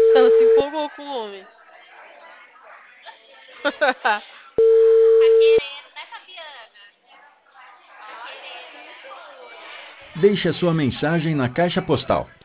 Ela se empolgou com o homem. Tá querendo, né, Fabiana? Tá querendo. Deixe a sua mensagem na caixa postal